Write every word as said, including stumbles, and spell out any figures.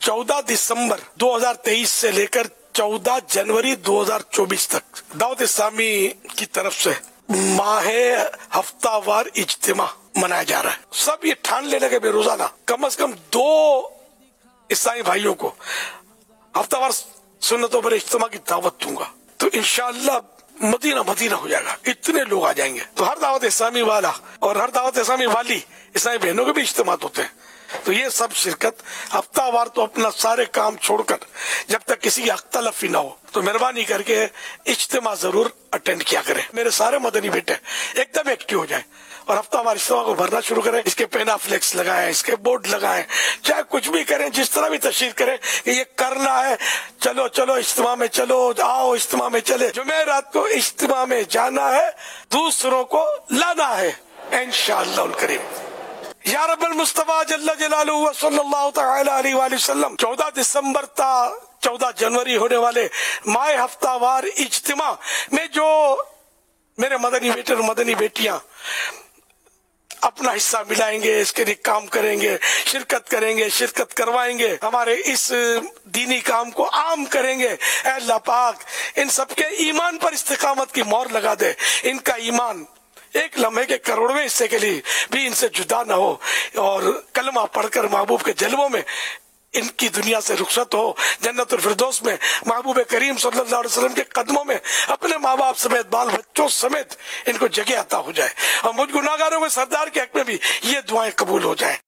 चौदह दिसंबर दो हज़ार तेईस से लेकर चौदह जनवरी दो हज़ार चौबीस तक दावत इस्लामी की तरफ से माह हफ्तावार इज्तिमा मनाया जा रहा है। सब ये ठान ले लगे बेरोजाना कम से कम दो इस्लामी भाइयों को हफ्तावार सुन्नतों पर इज्तिमा की दावत दूंगा, तो इंशाअल्लाह मदीना मदीना हो जाएगा, इतने लोग आ जाएंगे। तो हर दावत इस्लामी वाला और हर दावत इस्लामी वाली इस्लामी बहनों के भी इज्तिमा होते हैं, तो ये सब शिरकत हफ्तावार तो अपना सारे काम छोड़कर जब तक किसी की अख्तलफी ना हो तो मेहरबानी करके इज्तिमा जरूर अटेंड किया करें। मेरे सारे मदनी बेटे एकदम एक्टिव हो जाए और हफ्तावार इज्तिमा को भरना शुरू करें। इसके पेना फ्लेक्स लगाएं, इसके बोर्ड लगाएं, चाहे कुछ भी करें, जिस तरह भी तशरीह करें कि ये करना है, चलो चलो इज्तिमा में चलो, आओ इज्तिमा में चले। जुमेरात को इज्तिमा में जाना है, दूसरों को लाना है इंशाअल्लाह करीम। या रब्बल मुस्तफा जल्ल जलालुहु व सल्लल्लाहु तआला अलैहि वसल्लम चौदह दिसंबर ता चौदह जनवरी होने वाले माह हफ्तावार इज्तिमा में जो मेरे मदनी बेटे और मदनी बेटियां अपना हिस्सा मिलाएंगे, इसके लिए काम करेंगे, शिरकत करेंगे, शिरकत करवाएंगे, हमारे इस दीनी काम को आम करेंगे। ऐ अल्लाह पाक इन सबके ईमान पर इस्तिकामत की मोहर लगा दे, इनका ईमान एक लम्हे के करोड़वें हिस्से के लिए भी इनसे जुदा न हो और कलमा पढ़कर महबूब के जलवों में इनकी दुनिया से रुखसत हो, जन्नतुल फिरदौस में महबूब करीम सल्लल्लाहु अलैहि वसल्लम के कदमों में अपने माँ बाप समेत बाल बच्चों समेत इनको जगह अता हो जाए और मुझ गुनाहगारों के सरदार के हक में भी ये दुआएं कबूल हो जाए।